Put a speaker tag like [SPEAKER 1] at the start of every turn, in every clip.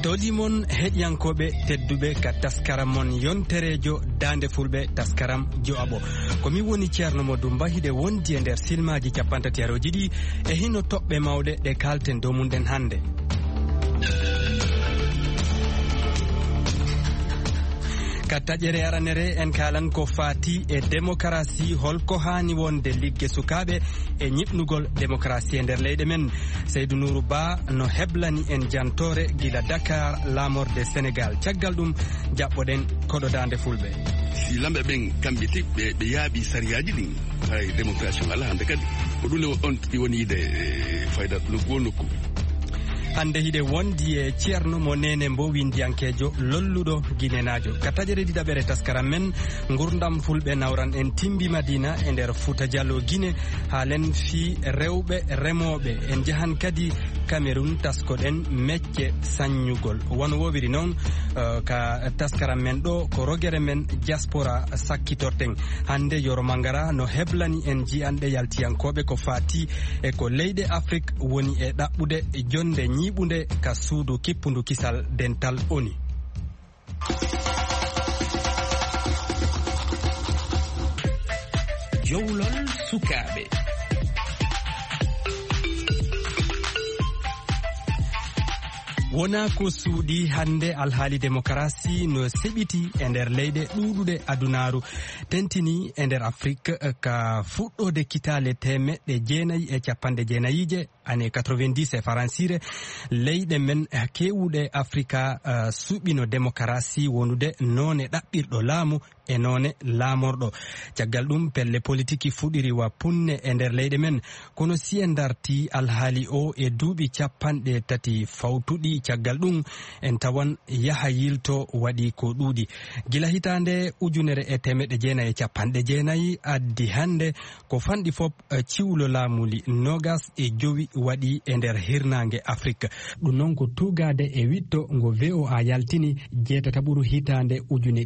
[SPEAKER 1] Todimon heɗiyankoɓe tedduɓe ka taskaram mon yonterejo dande fulɓe taskaram jo'abo komi woni ceerno Modou Mba hiɗe wondi e nder silmaji 37 e hino toɓɓe mawɗe ɗe kalten dow muɗen hande. Ka taƴere aranere en kalan ko fati e démocratie holko hani wonde ligge sukaɓe e ñiɓnugol démocratie e nder leyɗe men. Seydou Nourou Ba no heblani en jantore gila Dakar lamorde Sénégal caggal ɗum jaɓɓoɗen koɗo dande fulɓe.
[SPEAKER 2] Si lamɓe ɓen kamɓe ɓe yaaɓi sariyaji ɗin hay démocratie ala hande kadi ko ɗum on woni yide fayda nokku nokku.
[SPEAKER 1] Hande hiɗe wondi e ceerno mo nene mbo windiyankejo lolluɗo guinenajo ka taƴere ɗiɗaɓere taskaram men gurdam fulɓe nawran en timbi Madina e nder Fouta Diallo Guinée halen fi rewɓe remoɓe en jahan kadi Cameroun taskoɗen mecce saññugol wono wowiri noon ka taskaram men ɗo ko rogere men diaspora sakkitorten hande Yoro Mangara no heblani en jiyanɗe yaltiyankoɓe ko fati e ko leyɗe Afrique woni e ɗaɓɓude jonde ñiɓunde ka suudu kippundu kisal dental ONU.
[SPEAKER 3] Jowlol sukaɓe.
[SPEAKER 1] Wona ko suuɗi hande alhaali démocratie no seɓiti e nder leyɗe ɗuɗuɗe adunaru tentini e nder Afrique ka fuɗɗode kitale 1990 année 90 e faransire leyɗe men kewuɗe Afrika suɓino démocratie wonude none ɗaɓɓirɗo laamu e none laamorɗo caggal ɗum pelle politique fuɗiri wa punne e nder leyɗe men kono si en darti alhaali o e duuɓi 30 fawtuɗi caggal ɗum en tawan yaha yilto waɗi ko ɗuuɗi gila hitande 1990 addi hande ko fanɗi fop ciwlo laamuli nogas e jowi waɗi e nder hirnange Afrique ɗum noon ko tugade e witto ngo VOA yaltini 7 hitande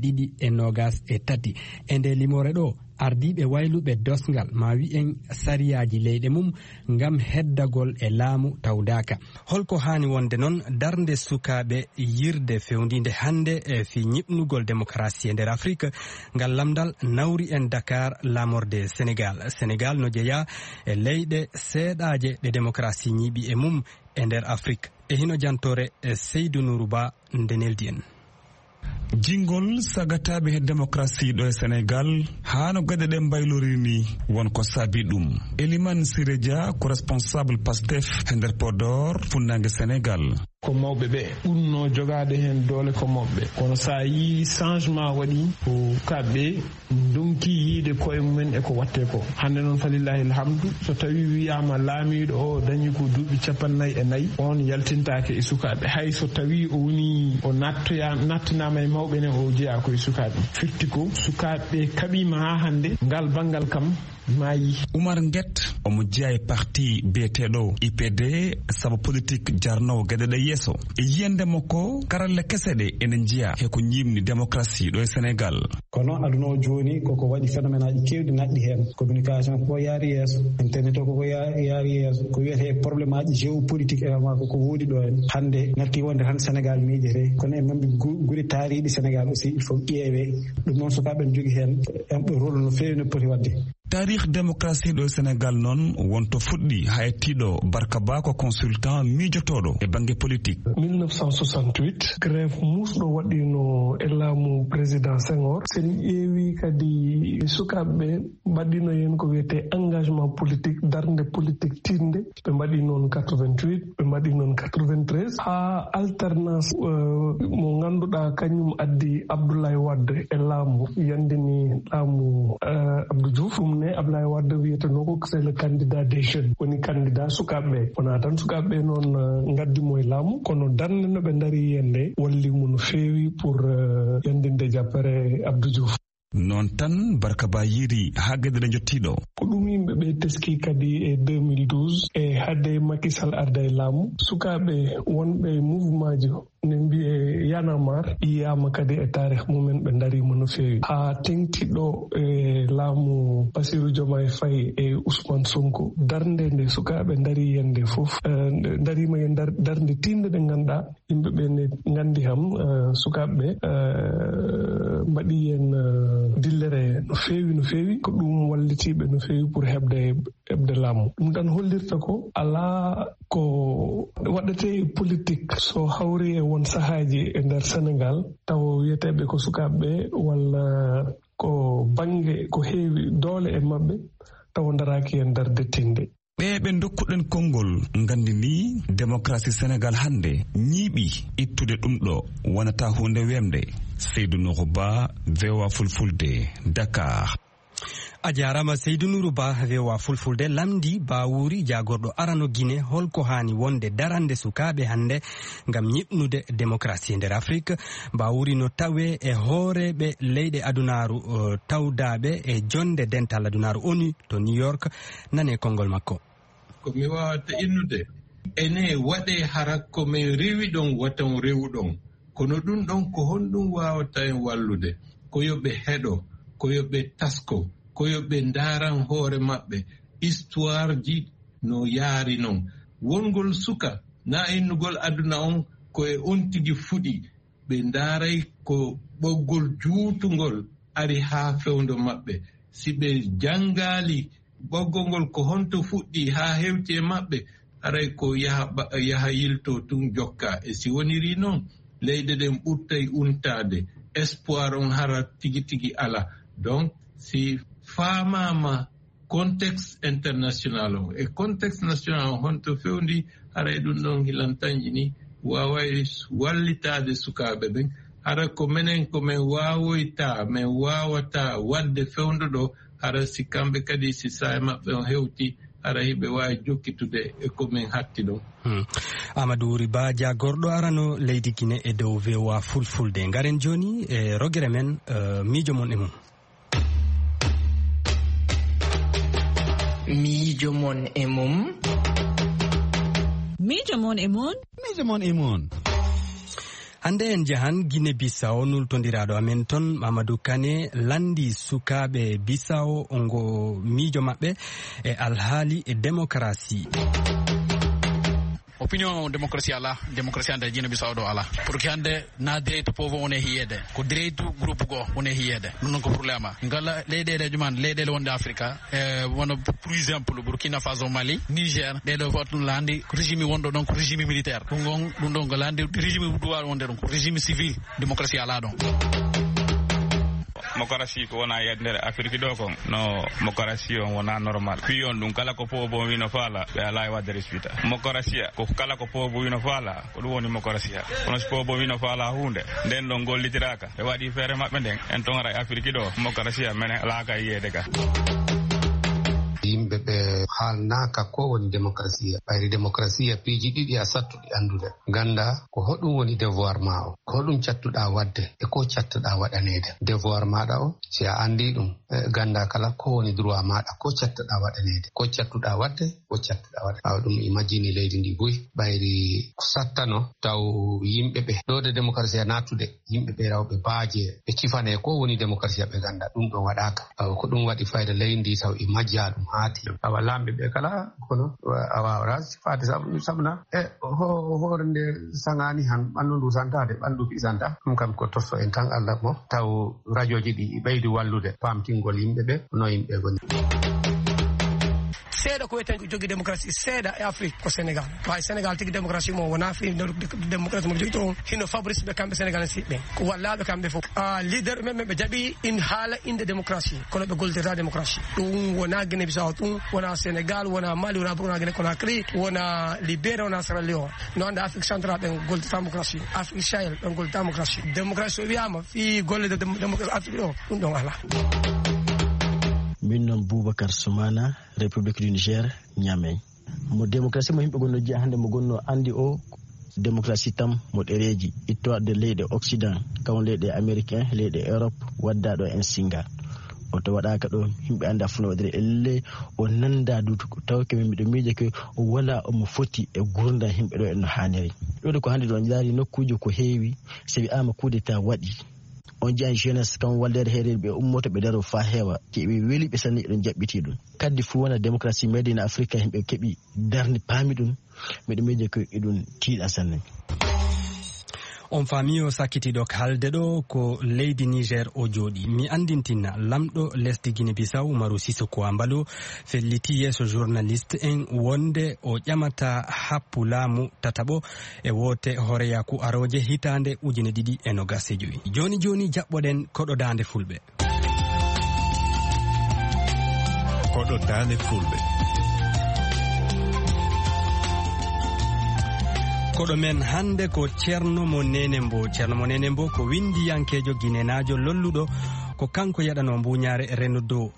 [SPEAKER 1] 2023 e nde limore ɗo ardiɓe wayluɓe dosgal ma wi'en sariyaji leyɗe mum ngam heddagol e laamu tawdaka holko hani wonde noon darde sukaɓe yirde fewndinde hande e fi ñiɓnugol démocratie e nder Afrique ngal lamdal nawri en Dakar lamorde Sénégal no jeeya e leyɗe seeɗaje ɗe démocratie ñiiɓi e mum e nder Afrique e hino jantore Seydou Nourou Ba ndeneldi en.
[SPEAKER 4] Jingol sagataɓe démocratie ɗo e Sénégal hano gaɗe ɗe mbaylorini wonko saabi ɗum. Eliman Siredia ko responsable Pastef e nder Podor funnague Sénégal.
[SPEAKER 5] ko mawɓe ɓe ɓurno jogade hen doole ko mawɓe kono sa yi changement waɗi ko kamɓe donki yiide koye mumen e ko watte ko hande noon falillahi alhamdu so tawi wiyama laamiɗo o dañi ko duuɓi 49 on yaltintake e sukaɓe hay so tawi o woni o nattinama e mawɓe ne o jeeya koye sukaɓe firti ko sukaɓe kaɓima ha hande ngal bangal kam mayi.
[SPEAKER 4] Oumar Nguet omo jeeya e parti biyeteɗo IPD saabu politique jarnowo gueɗeɗe yesso e yiyande makko karalle kese ɗe ene jiya heko ñimni démocratie ɗo e Sénégal.
[SPEAKER 6] kono aduna o joni koko waɗi phénomène aji kewɗi naɗɗi hen communication ko yaari yesso internet o koko yaari yesso ko wiyete probléme aji géopolitique également koko woodi ɗo hen hande natti wonde tan Sénégal miijete kono e mamɓe guuri taariɗi Sénégal aussi il faut ƴeewe ɗum noon sukaɓe ne jogui hen emɓe rôle no feewi no poti wadde.
[SPEAKER 4] Tarikh démocratie ɗo Sénégal noon wonto fuɗɗi haytiɗo Barka Ba ko consultant miijotoɗo e banggue politique.
[SPEAKER 7] 1968 grève musɗo waɗino e laamu président Senghor sen ƴeewi kadi sukaɓeɓe mbaɗino hen ko wiyete engagement politique darde politique tinde ɓe mbaɗi noon 88 ɓe mbaɗi noon 93 ha alternance mo ganduɗa kañum addi Abdoulaye Wade e laamu yandini laamu Abdou Diouf Abdoulaye Wade wiyeteno ko c'est le candidat des jeunes woni candidat sukaɓeɓe wona tan sukaɓeɓe noon gaddimo e laamu kono darde no ɓe daari yende wallimo no feewi pour yandinde jappere Abdou Diouf.
[SPEAKER 4] Non tan Barka Ba yiri ha gueɗe ɗe jottiɗo
[SPEAKER 7] ko ɗum yimɓe ɓe teski kadi e 2012 e hadde Macky Sall arda e laamu sukaɓe wonɓe mouvement ji ne mbiye yanamar yiyama kadi e tarih mumen ɓe darima no fewi ha tengtiɗo e laamu Bassirou Diomaye Faye e Ousmane Sonko darde nde sukaɓe dari yende foof darima e darde tinde ɗe ganduɗa yimɓeɓe ne gandi ham sukaɓeɓe mbaɗi hen dillere no fewi ko ɗum wallitiɓe no fewi pour heɓde laamu ɗum tan hollirta ko ala ko waɗete politique so hawri e won sahaji e nder Sénégal taw wiyeteɓe ko sukaɓeɓe walla ko bange ko heewi doole e mabɓe taw daraki e nder dettinde
[SPEAKER 4] ɓe dokkuɗen konngol gandi ni démocratie Sénégal hande ñiiɓi ittude ɗum ɗo wonata hunde wemde. Seydou Nourou Ba, VOA Fulfulde, Dakar.
[SPEAKER 1] A jarama Seydou Nourou Ba, VOA Fulfulde lamdi Bawuri jagorɗo arano Guinée holko hani wonde darande sukaɓe hande gam ñiɓnude démocratie nder Afrique. Bawuri no tawe e hooreɓe leyɗe adunaru tawdaɓe e jonde dental adunaru ONU to New York. Nane konngol makko.
[SPEAKER 8] Ko mi wawata innude ene waɗe harakko min rewi ɗon watan rewuɗon kono ɗum ɗon ko honɗum wawata en wallude ko yoɓe heɗo ko yoɓe tasko ko yoɓe ndaran hoore maɓɓe histoire ji no yaari noon wongol suka na innugol aduna on koye on tigi fuɗi ɓe ndaaray ko ɓoggol juutugol ari haa fewndo maɓɓe si ɓe jangaali ɓoggol ngol ko honto fuɗɗi haa hewti e maɓɓe aray ko yaha yilto tun jokka e si woniri noon leyɗe ɗen ɓurtay untade espoir on hara tigi tigi ala donc si faamama contexte international o e contexte national o honto fewndi haray ɗum ɗon hilantanji ni waway wallitade sukaɓe ɓen hara ko menen ko min wawoyta min wawata wadde fewndo ɗo hara si kamɓe kadi si sae maɓɓe o hewti hara hiɓe wawi jokkitude e komin hatti ɗon.
[SPEAKER 1] Amadou Riba jagorɗo arano leydi Guinée e dow VOA Fulfulde. Garen joni e rogere men miijo mon e mum.
[SPEAKER 3] Miijo mon e mum.
[SPEAKER 9] Miijo mon e mon.
[SPEAKER 10] Miijo mon e mon.
[SPEAKER 1] Hande en jahan Guinée Bissau nultodiraɗo amen ton Mamadou Kane landi sukaɓe Bissau ngo miijo maɓɓe e alhaali e démocratie.
[SPEAKER 11] Opinion démocratie ala démocratie ande Guinée Bissau ɗo ala pour que hande na direytu pauvre wone hiyede ko direytu groupe go wone hiyede ɗum noon ko probléme a ngala leyɗele juman leyɗele wonde Afrique wono par exemple Burkina Faso Mali Niger ɗeɗo fof ɗum landi régime wonɗo ɗon ko régime militaire ɗum ɗon ko landi régime duwawi wonde ɗon ko régime civil démocratie ala ɗon.
[SPEAKER 12] Démocratie ko wona yedde nder Afrique ɗo kon no démocratie on wona normal fi on ɗum kala ko poobo wino faala ɓe ala e wadde respecta démocratie ko kala ko poobo wino faala ko ɗum woni démocratie kono so poobo wino faala hunde nden ɗon gollitiraka ɓe waɗi feere maɓɓe nden en ton ara e Afrique ɗo démocratie mene alaka e yiyede ka.
[SPEAKER 13] Yimɓe ɓe haalnaka ko woni démocratie ɓayri démocratie piiji ɗiɗi a sattuɗi andude ganda ko hoɗum woni devoir ma o ko hoɗum cattuɗa wadde e ko cattuɗa waɗanede devoir maɗa o si a andi ɗum ganda kala ko woni droit maɗa ko cattuɗa waɗanede ko cattuɗa wadde ko cattuɗa waɗa ɓawa ɗum imagine leydi ndi boyi ɓayri ko sattano taw yimɓe ɓe ɗode démocratie natude yimɓe ɓe rawɓe baaje ɓe cifane ko woni démocratie ɓe ganda ɗum ɗon waɗaka ko ɗum waɗi fayda leydi taw i majja ɗum haati awa lamɓe ɓe kala kono a wawata fade sabna e hoore nde sagani han ɓandu ndu santade ɓandu fisanta ɗum kam ko tosso en tan Allah mo taw radio ji ɗi ɓeydi wallude pamtingol yimɓe ɓe no yimɓe goni.
[SPEAKER 14] seeɗa ko wiyeten jogui démocratie seeɗa e Afrique ko Sénégal way Sénégal tigui démocratie mo wona fi démocratie mo jogui to hino fabrice ɓe kamɓe Sénégal siɓɓe ko wallaɓe kamɓe fof leader men ɓe jaaɓi in haala inde démocratie kono ɓe gollirta démocratie ɗum wona Guinée Bissau ɗum wona Sénégal wona Mali wona Burkina Guinée Conakry wona Libéria wona Sierra Leone no ande Afrique centrale ɓen gollirta démocratie Afrique Sahel ɓen gollirta démocratie démocratie so wiyama fi gollede démocratie Afrique ɗo ɗum ɗon ala.
[SPEAKER 15] Min noon Boubacar Soumana République du Niger Niamey mo démocratie mo yimɓe gonno jiya hannde mo gonno andi o démocratie tam mo ɗereji ittoɗe leyɗe Occident kam leyɗe américain leyɗe Europe waddaɗo en singa o to waɗaka ɗo himɓe anda funo waɗire elle o nanda dutu taw ke miɗo miije ke o wala omo foti e gurdam himɓe ɗo en no hanniri ɗoɗo ko hannde ɗo on jaari nokkuji ko heewi so wi'ama kudeta waɗi on jiyan jeunesse kam waldere heerede ɓe ummoto ɓe daro fa heewa keɓe weeli ɓe sanni ɗon jaɓɓiti ɗum kaddi fu wona démocratie medina afrique himɓe keeɓi darde paami ɗum miɗo miije ko eɗum tiiɗa sanne.
[SPEAKER 1] On faami o sakkitiɗo haalde ɗo ko leydi Niger o jooɗi. Mi andintina lamɗo lesdi Guinée Bissau Umaru Sissoko Ambalo felliti yeeso journaliste en wonde o ƴamata happu laamu tataɓo e woote Horeyaku Aroje hitande 2025. Joni jaɓɓoɗen koɗo dande fulɓe.
[SPEAKER 9] Koɗo dande fulɓe.
[SPEAKER 1] koɗo men hande ko Ceerno Mo Nene Mbo ko windiyankejo guinenajo lolluɗo ko kanko yaɗano mbuñare rennudo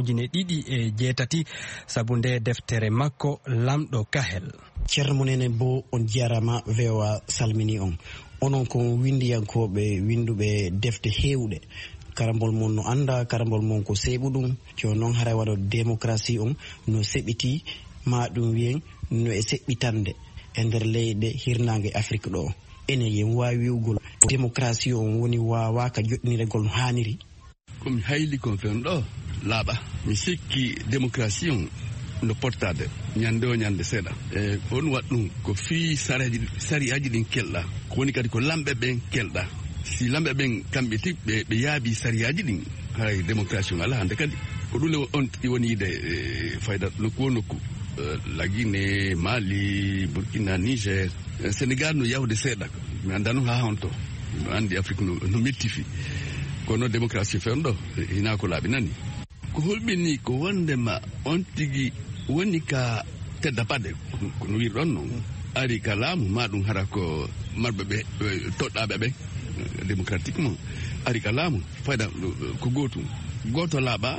[SPEAKER 1] 2008 sabu nde deftere makko lamɗo kahel.
[SPEAKER 10] Ceerno Mo Nene Mbo on jarama VOA salmini on onon ko windiyankoɓe winduɓe defte hewɗe karambol mon no anda karambol mon ko seɓuɗum jo noon haray waɗa démocratie on no seɓiti ma ɗum wiyen no e seɓɓitande e nder leyɗe hirnange Afrique ɗo ene yen wawi wiwgol démocratie on woni wawaka joɗɗiniregol no hanniri.
[SPEAKER 2] komi hayli kon fen ɗo laaɓa mi sikki démocratie on no pottade ñande o ñande seeɗa e on waɗ ɗum ko fii sariyaji ɗin kelɗa ko woni kadi ko lamɓe ɓen kelɗa si lamɓe ɓen kamɓe ti ɓe yaabi sariyaji ɗin hay démocratie on ala hande kadi ko ɗum on wonide fayda nokku o nokku la Guinée, Mali, Burkina, Niger, Sénégal no yawde seeɗa mi anda noon ha honto no andi Afrique no mettifi kono démocratie fen ɗo hina ko laaɓi nani ko holɓini ko wondema on tigi woni ka tedda paɗe kono wirɗon noon ari ka laamu ma ɗum hara ko marɓe ɓe toɗɗaɓe ɓe démocratiquement ari ka laamu fayda ko goto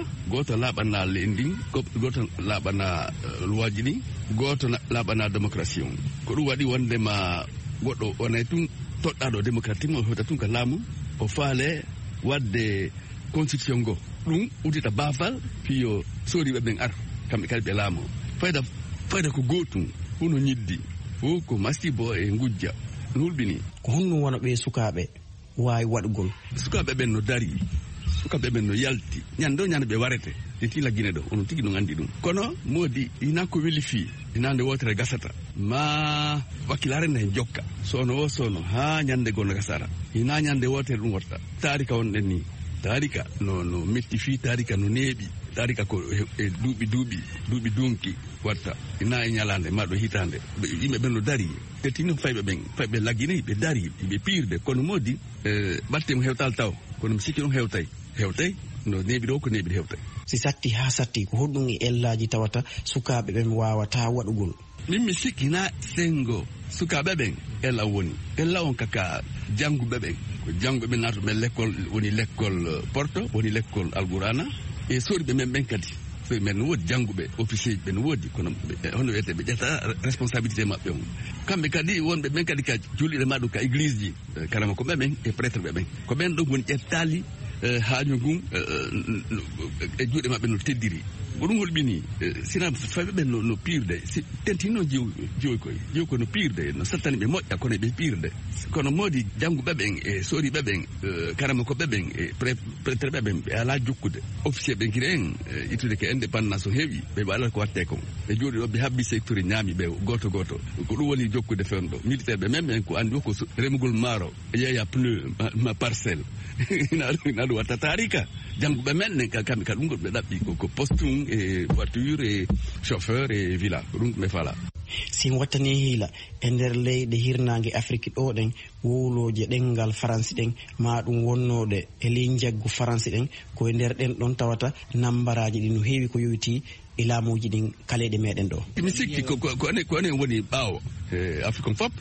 [SPEAKER 2] laaɓana leydi goto laaɓana luwaji ɗin goto laaɓana démocratie on ko ɗum waɗi wondema goɗɗo wonay tun toɗɗaɗo démocratiquement o hewta tun ka laamu o faale wadde constitution ngo ɗum udita baafal fiyo soriɓe ɓen ar kamɓe kadi ɓe laamo fayda ko gotum huno ñiddi fof ko masibo e gujja no hulɓini
[SPEAKER 10] ko honno wona ɓe sukaɓe wawi waɗgol
[SPEAKER 2] sukaɓe ɓen no dari sukaɓe ɓen no yalti ñande o ñande ɓe warete e tila Guinée ɗo onon tigui no andi ɗum kono modi hina ko weli fi hinande wotere gasata ma wakkilare ne hen jokka sono ha ñande gono gasara hina ñande wotere ɗum watta tarika wonɗen ni tarika no metti fi tarika no neeɓi tarika ko e duuɓi dunki watta hina e ñalande maɗo hitande yimɓe ɓen no dari tettino fayɓe laggine ɓe dari ɓe pirde kono modi battemo hewtal taw kono mi sikki ɗum hewtay no neeɓi ɗo ko neeɓi hewtay
[SPEAKER 10] si satti ha satti ko hoɗɗum e ellaji tawata sukaɓe ɓen wawata waɗugol
[SPEAKER 2] min mi sikki na sengo sukaɓe ɓen ella woni ella on kaka jangguɓe ɓen ko jangguɓe ɓen natoɓe l'école woni l'école Porto woni l'école Algourana e soriɓe men ɓen kadi so men no woodi jangguɓe officier ɓe no woodi kono hono wiyete ɓe ƴetta responsabilité maɓɓe on kamɓe kadi wonɓe ɓen kadi ka julɗiɗe maɗum ka église ji karama ko ɓeɓen e prêtre ɓe ɓen ko ɓen ɗon woni ƴettali haaju ngun e juuɗe maɓɓe no teddiri ko ɗum holɓini sina fayɓe ɓen no pirde tentino joyi koye no pirde no sattani ɓe moƴƴa kono ɓe pirde kono moodi jangguɓe ɓen e soriɓe ɓen karama ko ɓeɓen e prêtre ɓeɓen ɓe ala jokkude officier ɓen kiri en ittude ko indépendance o heewi ɓe ala ko watte kon ɓe jooɗi ɗo ɓe habbi secteur ñaami ɓe goto ko ɗum woni jokkude fen ɗo militaire ɓe même ɓen ko andi ko remugol maaro yeeya pneu ma parcelle ina ɗum watta tarika jangguɓe men ne kamɓe ka ɗum goɗ ɓe ɗaɓɓi ko postum e voiture e chauffeur e villa ko ɗum ɓe fala
[SPEAKER 10] sin wattani hiila e nder leyɗe hirnangue Afrique ɗo ɗen wowloje ɗengal France ɗen ma ɗum wonnode e ley jaggu France ɗen koye nder ɗen ɗon tawata nambaraji ɗi no heewi ko yowiti e laamuji ɗin kaleɗe meɗen ɗo
[SPEAKER 2] mi sikki ko enen woni ɓaawo Afrique fop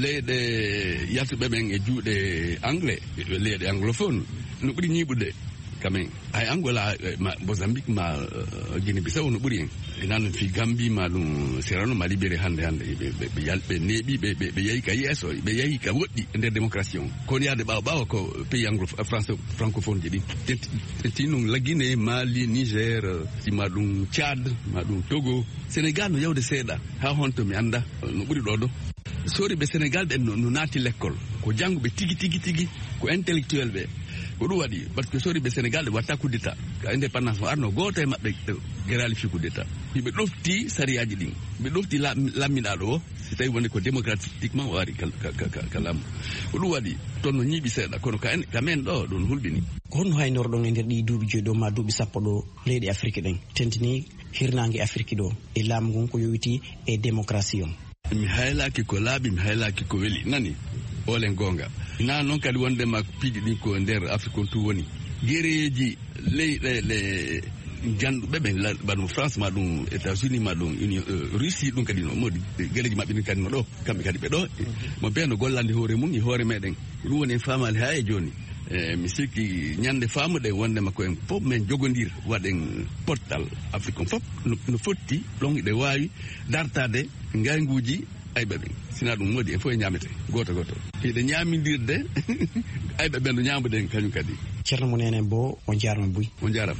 [SPEAKER 2] leyɗe yaltuɓe ɓen e juuɗe anglais leyɗe anglophone no ɓuuri ñiiɓude kamen ay Angola Mozambique ma Guinée Bissau no ɓuri en nan fi Gambie ma ɗum Serrano ma libéré hande ɓe yalɓe neeɓi ɓe yeehi ka yeeso ɓe yeehi ka woɗɗi e nder démocratie on kono yaade ɓawa ko pays anglo francophone ji ɗi tenti ɗum la Guinée, Mali, Niger, ma ɗum Tchad, ma ɗum Togo, Sénégal no yawde seeɗa ha honto mi anda no ɓuri ɗo ɗo sori ɓe Sénégal ɓen no naati l'école ko jangguɓe tigi ko intellectuel ɓe ko ɗum waɗi par ce que sori ɓe Sénégal ɓe watta coup d'état ka indépendance mo arno goto e maɓɓe gerali fi coup d'état ɓe ɗofti sariyaji ɗin ɓe ɗofti lammiɗaɗo o si tawi wonde ko démocratiquement o ari ka laamu ko ɗum waɗi toon no ñiiɓi seeɗa kono ka men ɗo ɗon hulɓini
[SPEAKER 10] ko honno haynorɗon e nder ɗi duuɓi joyi ɗo ma duuɓi sappo ɗo leyɗi Afrique ɗen tentini hirnangue Afrique ɗo e laamu ngon ko yowiti e démocratie on
[SPEAKER 2] mi haylaki ko laaɓi mi haylaki ko weeli nani olen gonga na noon kadi wondema piiɗi ɗin ko nder Afrique on tu woni guereji leyɗele janduɓe ɓe baɗum France ma ɗum États-Unis ma ɗum Russie ɗum kadi no modi gueleji mabɓe ɗin kadi no ɗo kamɓe kadi ɓe ɗo mo ɓe no gollande hoore mum e hoore meɗen ɗum woni en famali ha e joni mi sikki ñande famuɗe wondema ko en fof men jogodir waɗen portal Afrique on fof no fotti ɗon ɗe wawi dartade ngayguji ayɓe ɓen sina ɗum modi en fof e ñamete goto hiɗe ñamidirde ayɓe ɓen no ñamuɗen kañum kadi
[SPEAKER 10] ceerno mo nenen bo o jarama Buy
[SPEAKER 2] o jarama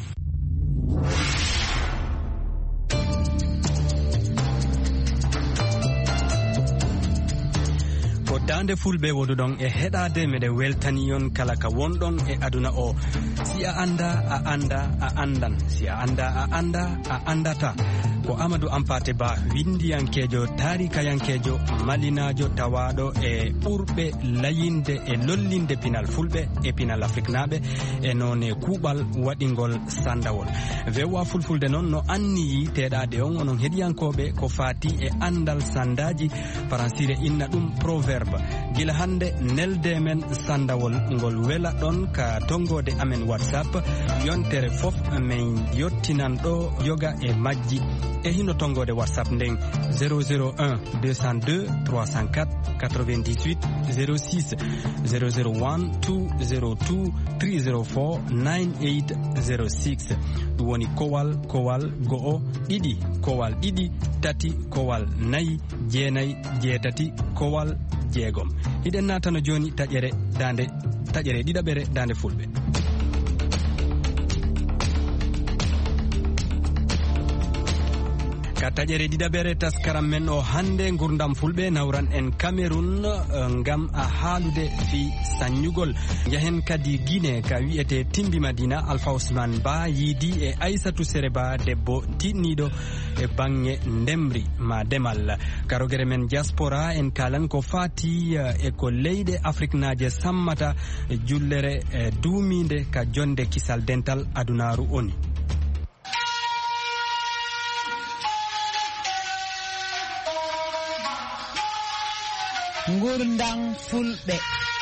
[SPEAKER 1] dande fulɓe woduɗon e heɗade meɗe weltaniyon kala ka wonɗon e aduna o si a anda a anda a andan si a anda a anda a andata ko Amadou Ampate Ba windiyankejo tarikayankejo malinajo tawaɗo e ɓurɓe layinde e lollinde pinal fulɓe e pinal Afrique naɓe e none kuuɓal waɗigol sandawol VOA fulfulde noon no anniyi teɗade on onon heɗiyankoɓe ko fati e andal sandaji faransire inna ɗum proverbe gila hande nelde men sandawol ngol wela ɗon ka tongode amen WhatsApp yontere fof min yottinan ɗo yoga e majji e hino tongode WhatsApp nden 001 202 304 98 06 001 202 304 9806 ɗum woni kowal go'o ɗiɗi kowal ɗiɗi tati kowal nayi jeenayi jeetati kowal jeegom hiɗen natano joni taƴere ɗiɗaɓere dande fulɓe ka taƴere ɗiɗaɓere taskaram men o hande gurdam fulɓe nawran en Cameroun ngam a haalude fi saññugol yahen kadi Guinée ka wiyete Timbi Madina Alpha Ousmane Ba yiidi e Aissatou Sere Ba debbo tinniɗo e bangge ndemri ma demal karogere men diaspora en kalan ko fati e ko leyɗe Afrique naje sammata jullere duumide ka jonde kisal dental adunaru oni
[SPEAKER 16] Gurdam fulɓe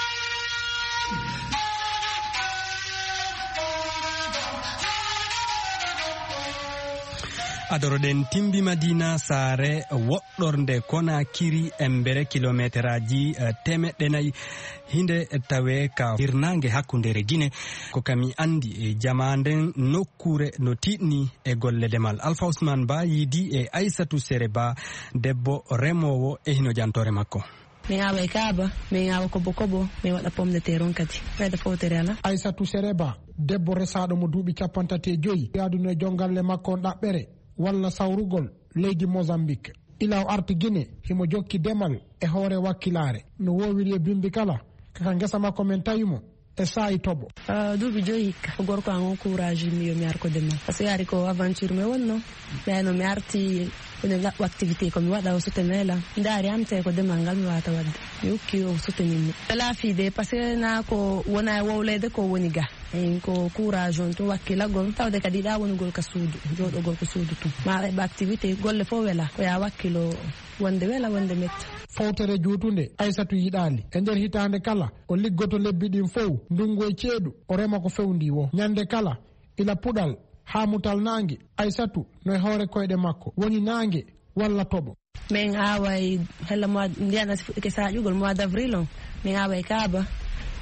[SPEAKER 1] adoroɗen Timbi Madina saare woɗɗorde Konakiri embere kilométre aji temeɗɗe nayyi hinde tawe ka hirnangue hakkundere Guinée ko kami andi e jamanden nokkure no tiɗni e golle demal Alpha Ousmane Ba yiidi e Aissatou Sere Ba debbo remowo e hino jantore makko
[SPEAKER 17] min awa e kaaba min awa kobo min waɗa pomme de terre on kadi ɓeyda fowtere ala
[SPEAKER 18] Aissatou Sere Ba debbo resaɗo mo duuɓi 55 yaaduna e jongalle makko on ɗaɓɓere walla sawrugol leydi Mozambique ila o arti Guinée himo jokki demal e hoore wakkilare no wowiri e bimbi kala kaka ngesa makko men tawimo e saayi toɓo
[SPEAKER 17] duuɓi joyi hikka gorko an on courage mi yo mi ar ko demal par ce que ari ko aventure me wonno ɓeyno mi arti ene laɓɓo activité komi waɗa o soutenela ndaari am te ko demal ngal mi wata wadde mi hokki o soutenirmi laafide par ce que na ko wona e wowlede ko woni ga en ko courage on to wakkilagol tawde kadi ɗa wonugol ka suudu joɗogol ko suudu tum ma heɓa activité golle fof wela ko ya wakkilo wonde wela wonde metta
[SPEAKER 18] fawtere juutunde Aissatou yiɗali e nder hitande kala o liggoto lebbi ɗin fof ndungu e ceeɗu o rema ko fewndi wo ñande kala ila puɗal ha mutal nangue Aissatou no e hoore koyɗe makko woni nangue walla toɓo
[SPEAKER 17] min away hella ndiyana fuɗɗike saƴugol mois d' avril on min away kaaba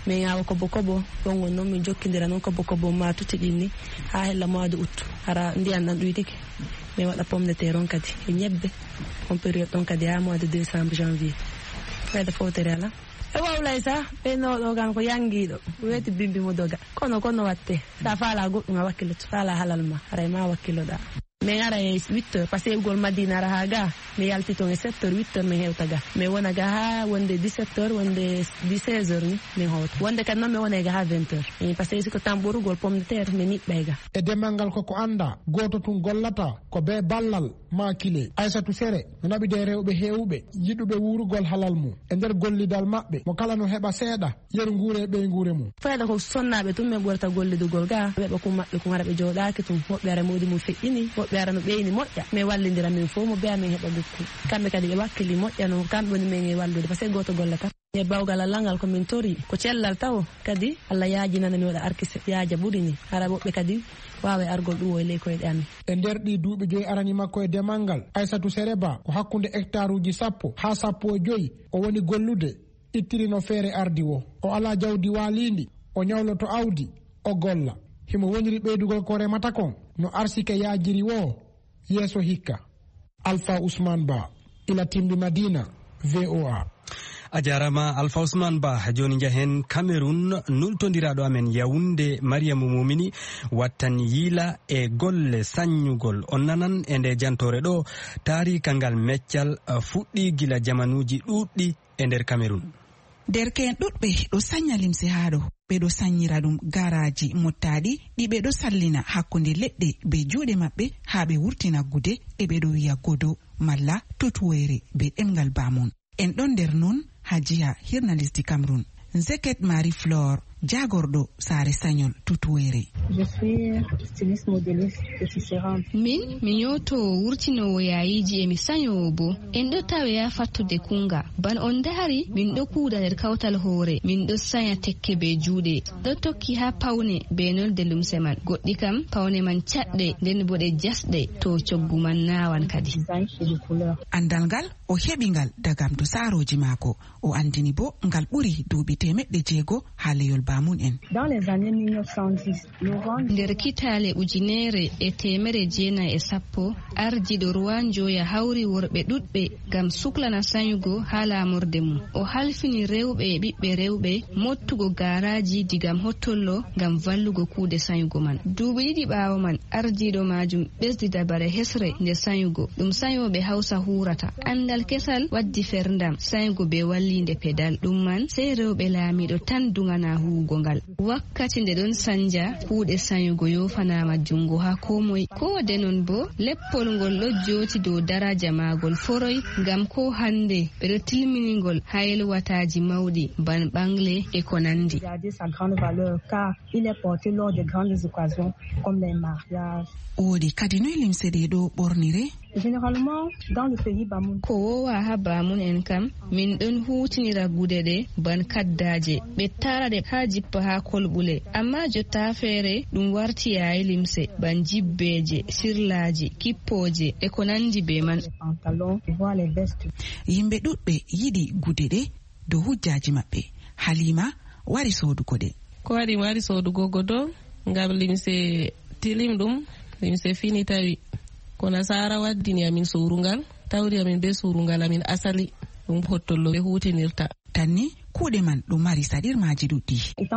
[SPEAKER 17] min yawa kobo ɗon won noon min jokkidira noon kobo ma tuti ɗinni ha hella mois de août hara ndiyan ɗan ɗuydike min waɗa pomme de terre on kadi e ñebbe on période ɗon kadi ha mois de décembre janvier ɓeyda fawtere ala e wawlay sa ɓeynoɗo gan ko yanguiɗo weti bimbi mo doga kono watte sa faala goɗɗum a wakkilloto faala halal ma haray ma wakkilloɗa min ara e 8h parce que gol madina ara ha ga mi yalti toon e 7h 8h min hewta ga mi wona ga ha wonde 17h wonde 16h ni min howta wonde kadi noon mi wona ga ha 20h parce que siko tan ɓorugol pomme de terre mi niɓɓay ga
[SPEAKER 18] e demal ngal koko anda goto tun gollata ko be ballal makile Aissatou Sere no naɓide rewɓe hewɓe yiɗuɓe wurugol halal mum e nder gollidal maɓɓe mo kala no heɓa seeɗa yer guure ɓe guure mum
[SPEAKER 17] fayda ko sonnaɓe tun min ɓurata gollidugol ga ɓeɓa kum maɓɓe ko gara ɓe jooɗaki tun woɓɓe ara modi mum feƴƴini woɓɓe ara no ɓeyni moƴƴa min wallidira min fo mo beya min heɓa dukku kamɓe kadi ɓe wakkili moƴƴa no kamɓe woni min e wallude par ce que goto gollata e bawgal Allah ngal ko min tori ko cellal taw kadi Allah yaajinana mi waɗa arkise yaaja ɓuri ni hara woɓɓe kadi wawa argol ɗum e ley koyɗe amin
[SPEAKER 18] e nder ɗi duuɓi joyi arani makko e demal ngal Aissatou Sere Ba ko hakkude hectare uji 10 ha 15 o woni gollude ittirino feere ardi o ala jawdi waalidi o ñawloto awdi o golla himo woniri ɓeydugol ko remata kon no arsike yaajiri wo yeeso hikka Alpha Ousmane Ba ila timbi Madina VOA
[SPEAKER 1] a jarama Alpha Ousmane Ba joni jahen Cameroun nultodiraɗo amen Yaounde Mariamu Mumini wattan yiila e golle saññugol on nanan e nde jantore ɗo tarika ngal meccal fuɗɗi gila jamanuji ɗuɗɗi e nder Cameroun
[SPEAKER 16] derke'en ɗuɗɓe ɗo saña limse haɗo ɓe ɗo sañira ɗum garaji mottaɗi ɗi ɓe ɗo sallina hakkunde leɗɗe be juuɗe maɓɓe ha ɓe wurtina gude e ɓe ɗo wiya godo malla tutuwere be ɗemgal bamon en ɗon nder non ha jiha hirna lesdi Cameroun Zeket Marie Flore jagorɗo saare sañol tutuwere
[SPEAKER 19] min mi yoto wurtinowo yayiji e mi sañowo bo en ɗo tawe ya fattude kunga ban on dari min ɗo kuuda nder kawtal hoore min ɗo saña tekke be juuɗe ɗo tokki ha pawne be nolde lumse man goɗɗi kam pawne man caɗɗe nden bo ɗe jasɗe to coggu man nawan kadi
[SPEAKER 16] andal ngal o heɓi ngal dagam to saaroji maako o andini bo ngal ɓuri duuɓi 600 ha leyol bamun en
[SPEAKER 19] nder kitale ujunere e 1910 ardiɗo Rwanjoya hawri worɓe ɗuɗɓe gam suklana sañugo ha lamorde mum o halfini rewɓe e ɓiɓɓe rewɓe mottugo garaji digam hottollo gam vallugo kuude sañugo man duuɓi 2 ɓawo man ardiɗo majum ɓesdi dabare hesre nde sañugo ɗum sañoɓe hausa hurata andal kesal waddi ferdam sañugo be wallinde pedal ɗum man sey rewɓe laamiɗo tan dungana huugo ngal wakkati nde ɗon sanja kuuɗe sañugo yofanama jungo ha komoy ko de non bo leppol ngol ɗo joti dow daraja magol foroy ngam ko hande ɓeɗo tilminigol ha yelwataji mawɗi ban ɓangle e ko nandi
[SPEAKER 16] woodi kadi noy limse ɗe ɗo ɓornire
[SPEAKER 19] ko wowa ha bamun en kam min ɗon hutinira gude ɗe ban kaddaje ɓe tara ɗe ha jippa ha kolɓule amma jotta feere ɗum warti yayi limse ban jibbeje sirlaji kippoje e ko nandi be man
[SPEAKER 16] yimɓe ɗuɗɓe yiɗi gude ɗe dow hujjaji maɓɓe Halima wari sodugo ɗe
[SPEAKER 20] ko waɗi mi wari sodugo godo ngam limse tilim ɗum limse fini tawi ko nasara waddini amin surungal tawri amin be surungal amin asali ɗum hottollo ɓe hutinirta
[SPEAKER 16] tanni kuuɗe man ɗum mari saɗirmaji ɗuɗɗi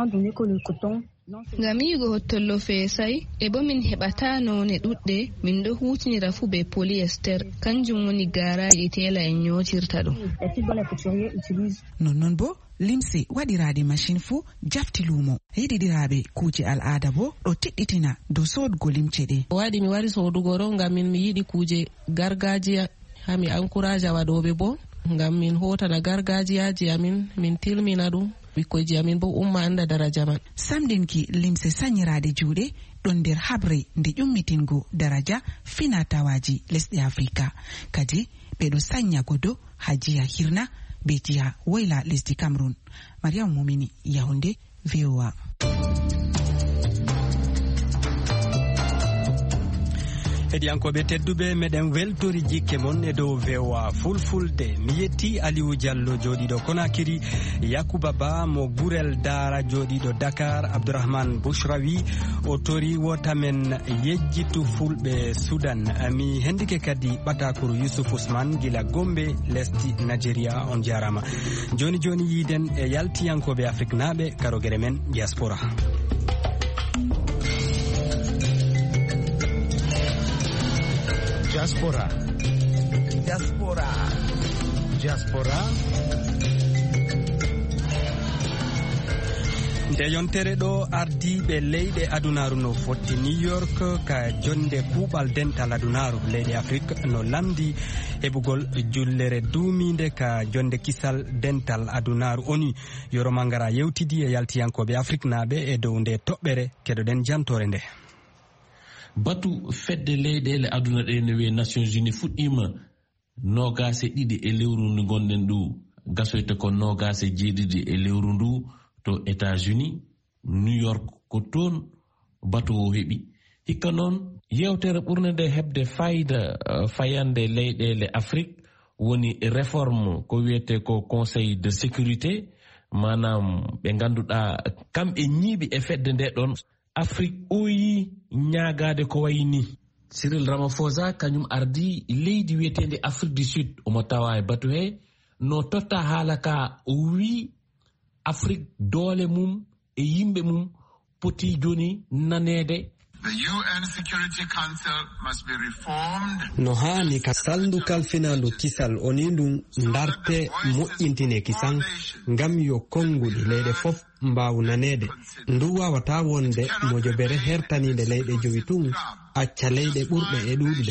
[SPEAKER 19] ngam yigo hottollo feesay e bo min heɓata none ɗuɗɗe min ɗo hutinira fu be polyester kanjum woni garaji e tela en nyotirta ɗum
[SPEAKER 16] nonnon bo limse waɗiraɗe machine fu jafti lumo yiɗiɗiraɓe kuje al'ada bo ɗo tiɗɗitina dow sodugo limce ɗe
[SPEAKER 20] waɗi mi wari sodugo ɗo ngam min mi yiɗi kuje gargajiya ha mi encourage waɗoɓe bo ngam min hotana gargajiyaji amin min tilmina ɗum ɓikkoyji amin bo umma anda daraja man
[SPEAKER 16] samɗinki limse sañiraɗe juuɗe ɗon nder habre nde ƴummitingo daraja finatawaji lesɗe Afrika kadi ɓeɗo saña godo ha jiha hirna be jiha woyla lesdi Cameroun. Mariam Mumini Yaounde VOA.
[SPEAKER 1] Hediyankoɓe tedduɓe meɗen weltori jikke mon e dow VOA fulfulde. Mi yetti Aliou Diallo joɗiɗo Konakiri, Yakuba Ba mo Gurel Dara joɗiɗo Dakar, Abdourahmane Bouchrawi o tori wotamen yejjitu fulɓe Sudan. Mi hendike kadi ɓatakuru Youssouf Ousmane gila Gombe lesdi Nigeria. On jarama. Joni yiden e yaltiyankoɓe Afrique naɓe karogere men diaspora.
[SPEAKER 9] Diaspora.
[SPEAKER 1] nde yontere ɗo ardiɓe leyɗe adunaru no fotti New York ka jonde kuuɓal dental adunaru leyɗe Afrique no lamdi heɓugol jullere duumide ka jonde kisal dental adunaru ONU. Yoro Mangara yewtidi e yaltiyankoɓe Afrique naɓe e dow nde toɓɓere keɗoɗen jantore nde.
[SPEAKER 21] Batu fedde leyɗele aduna ɗe no wiye Nations Unies fuɗɗima nogase ɗiɗi e lewru ndu gonɗen ndu gasoyta ko nogase jeeɗiɗi e lewru ndu to États-Unis, New York ko toon batu o heɓi. Hikka noon yewtere ɓurde nde heɓde fayida fayande leyɗele Afrique woni réforme ko wiyete ko Conseil de sécurité, manam ɓe ganduɗa kamɓe ñiiɓi e fedde nde ɗon Afrique oyi ñaagade ko wayni. Cyril Ramaphosa kañum ardi leydi wiyetende Afrique du Sud omo tawa e batu he no totta haala ka o wi Afrique doole mum e yimɓe mum poti joni nanede.
[SPEAKER 22] The UN Security Council must be reformed.
[SPEAKER 1] No hani ka saldu kalfinandu kisal oni ndun ndarte moƴƴintine kisan ngam yo konguɗi leyɗe fof mbawu nanede. Ndu wawata wonde mojobere hertanide leyɗe jowi tun acca leyɗe ɓurɗe e ɗuɗuɗe.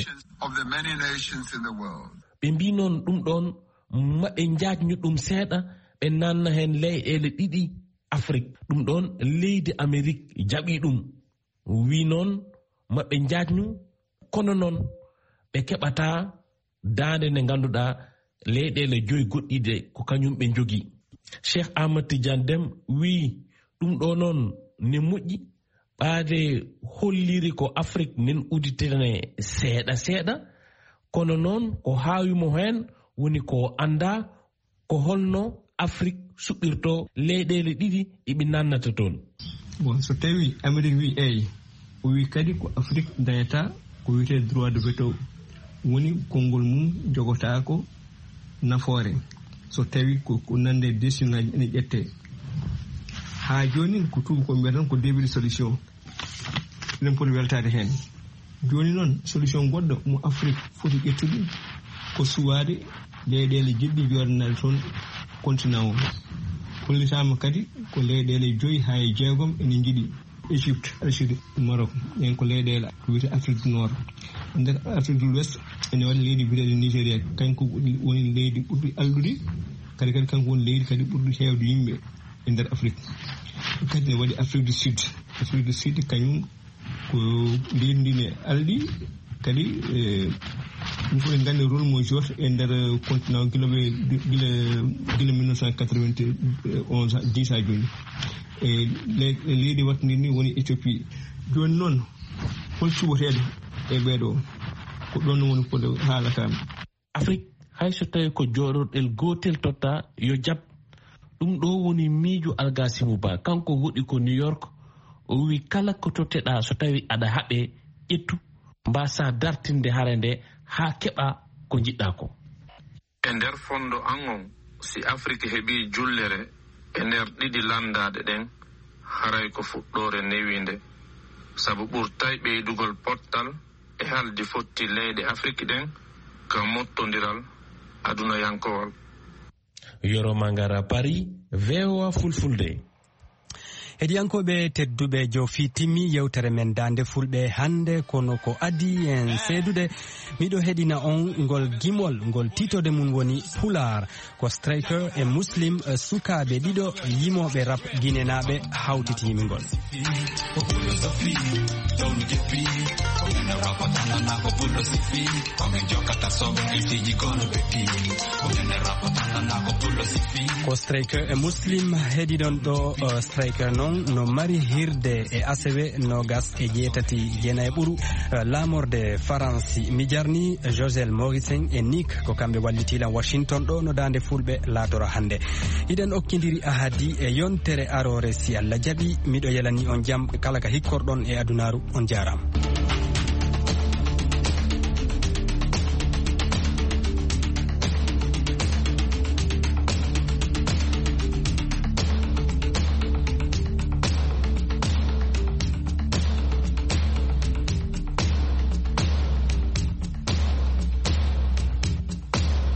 [SPEAKER 21] Ɓe mbi noon ɗum ɗon maɓe jaajñu ɗum seeɗa ɓe nanna hen leyɗele ɗiɗi Afrique. Ɗum ɗon leydi Amérique jaɓi ɗum. Wi noon maɓe jaajñu kono noon ɓe keɓata daande nde ganduɗa leyɗele joyi goɗɗide ko kañum ɓe jogi. Cheikh Ahmad Tidiane Deme wi ɗum ɗo noon ne moƴƴi ɓaade holliri ko Afrique nen uditene seeɗa kono noon ko haawimo hen woni ko anda ko holno Afrique suɓirto leyɗele ɗiɗi ɗiɓe nannata toon.
[SPEAKER 5] Bon, so tawi Amérique wi eyi o wi kadi ko Afrique dañata ko wiyete droit de veto woni konngol mum jogotako nafoore so tawi ko nande décision ngaji ene ƴette ha joni ko tuuba ko mbiyatan ko début de solution enen poti weltade hen. Joni noon solution goɗɗo mo Afrique foti ƴettude ko suwade leyɗele jiɗɗi joɗanade toon continent o. Hollitama kadi ko leyɗele 5 ha e 6 ene jiiɗi Égypte, Algérie, Maroc, en ko leyɗele ko wiyete Afrique du Nord. Nder Afrique de l'Ouest ene waɗi leydi biyeteɗo Nigéria kanko woni leydi ɓurɗi alɗude kadi kanko woni leydi kadi ɓurɗi heewde yimɓe e nder Afrique. Kadi ne waɗi Afrique du Sud. Afrique du Sud kañum ko leydi ndi ne alɗi kadi ɗum fof en gandi rôle mo jota e nder continent gila 1991 10 ha joni. E leydi wattandi ni woni Éthiopie. Joni noon hol cuɓotede e ɓeeɗo ko ɗon woni koɗo haalata.
[SPEAKER 21] Afrique hayso tawi ko jooɗorɗel gotel totta yo jab. Ɗum ɗo woni miijo Algasimu Ba kanko woɗi ko New York o wi kala ko totteɗa so tawi aɗa haɓe ƴettu mbasa dartinde hare nde ha keɓa ko jiɗɗa ko.
[SPEAKER 23] E nder fondo an on si Afrique heɓi jullere e nder ɗiɗi landade ɗen haray ko fuɗɗore newinde sabu ɓurtay ɓeydugol pottal e haldi fotti leyɗe Afrique ɗen ka mottodiral aduna yankowal.
[SPEAKER 21] Yoro Mangara Paris, VOA Fulfulde.
[SPEAKER 1] Hediyankoɓe tedduɓe jofi timmi yewtere men dande fulɓe hande kono ko adi en seedude miɗo heɗina on ngol gimol ngol titode mum woni Pular ko Striker e Muslim sukaɓe ɗiɗo yimoɓe rap guinenaɓe hawtitimi ngol. Ko Striker e Muslim heɗiɗon ɗo Striker no non no mari hirde e asewe nogas e jeetati jeenayi ɓuru lamorde faransi mi jarni Josel Morisen e Nick ko kamɓe wallitilan Washington ɗo no dande fulɓe laatora hande iɗen okkidiri ahadi e yontere arore si Allah jaɓi miɗo yalani on jaam kala ka hikkorɗon e adunaru on jarama.